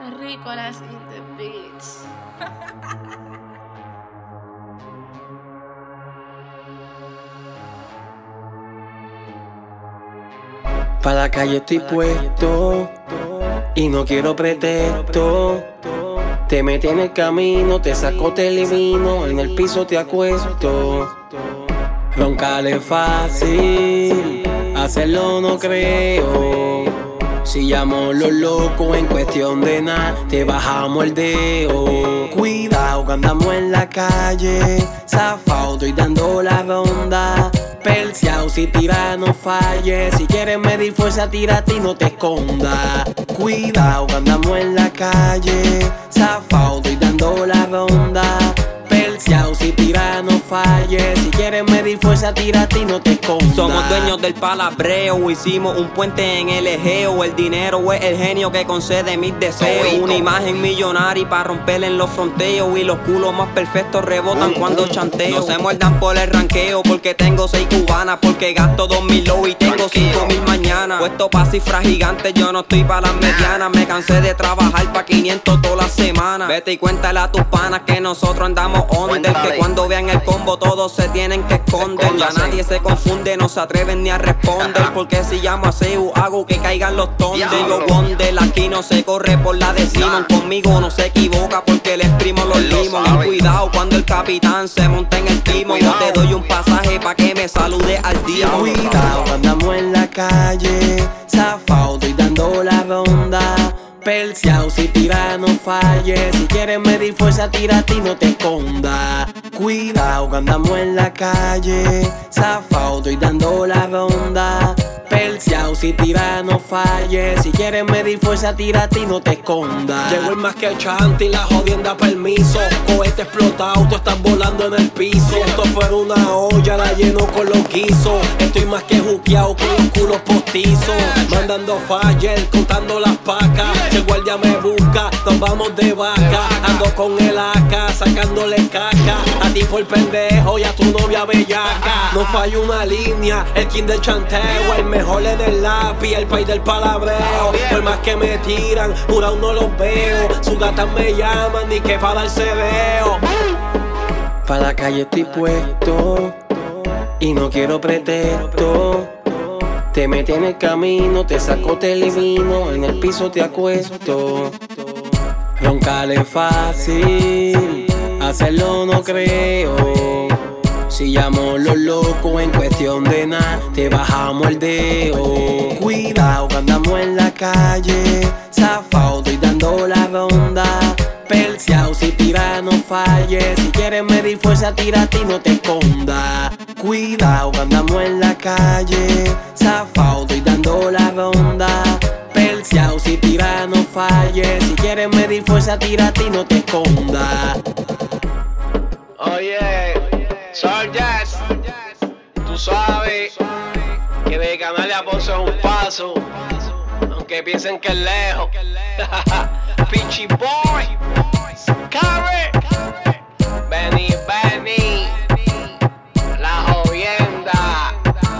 Terrícolas in the beats. Pa' la calle estoy puesto y no quiero pretexto. Te metí en el camino, te saco, te elimino, en el piso te acuesto. Roncar es fácil, hacerlo no creo. Si llamo los locos en cuestión de nada, te bajamos el dedo. Cuidado que andamos en la calle, zafado estoy dando la ronda. Perseado si tira no falle, si quieres medir fuerza tírate y no te escondas. Cuidado que andamos en la calle, zafado estoy dando la ronda. Perseado si tira no falle, si quieres medir fuerza tírate y no te escondas. Somos dueños del palabreo, hicimos un puente en el Egeo. El dinero es el genio que concede mis deseos. Una imagen millonaria para romper en los fronteos. Y los culos más perfectos rebotan cuando chanteo. No se muerdan por el ranqueo, porque tengo 6 cubanas. Porque gasto 2000 hoy y tengo 5000 mañana. Puesto pa' cifras gigantes, yo no estoy pa' las medianas. Me cansé de trabajar pa' 500 todas las semanas. Vete y cuéntale a tus panas que nosotros andamos under. Que cuando vean el combo todos se tienen que esconder. Ya nadie se confunde, no se atreven ni a responder. Porque si llamo a Seu hago que caigan los tondes. Digo Wondel, aquí no se corre por la de Simon. Conmigo no se equivoca porque le exprimo los limos. Y cuidado cuando el capitán se monta en el timón. No te doy un pasaje pa' que me salude al día. Cuidado andamos en la calle, zafado estoy dando la ronda. Perseado si tira no falle, si quieres medir fuerza tírate y no te escondas. Cuidado que andamos en la calle, zafado estoy dando la ronda. Perseado si tira no falle, si quieres medir fuerza tírate y no te escondas. Llegó el más que chante y la jodienda permiso. Cohete explotado, tú estás volando en el piso. Si esto fuera una olla, la lleno con los guisos. Estoy más que juqueado con los culos postizos. Mandando fire, contando las pacas. Si el guardia me busca, nos vamos de vaca. Ando con el AK, sacándole caca. A ti por pendejo y a tu novia bellaca. No falla una línea, el king del chanteo. El mejor en el lápiz, el país del palabreo. Por más que me tiran, jurado no los veo. Sus gatas me llaman, ni que para darse veo. Pa' la calle estoy puesto y no quiero pretexto. Te metí en el camino, te saco, te elimino, en el piso te acuesto. Roncar es fácil, hacerlo no creo. Si llamo los locos en cuestión de nada, te bajamos el dedo. Cuidado que andamos en la calle, zafado estoy dando la ronda. Perseado si tira no falle, si quieres medir fuerza tírate y no te escondas. Cuidado que andamos en la calle, zafado estoy dando la ronda. Perseado si tira no falle, si quieres medir fuerza tírate y no te escondas. Oye, Sarges, tú sabes que de Canal a Ponce es un paso, aunque piensen que es lejos. Peachy Boy, Carrie, Benny, la jodienda.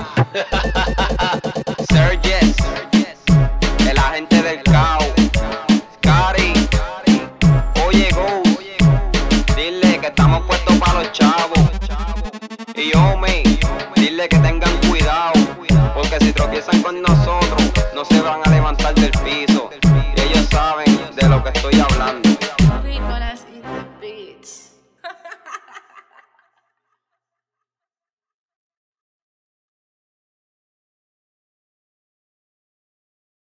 Sarges, el agente del caos. Cari, oye go, dile que estamos puestos para los chavos. Y Omi, dile que tengan cuidado, porque si tropiezan con nosotros no se van a levantar del piso. Y ellos saben de lo que estoy hablando.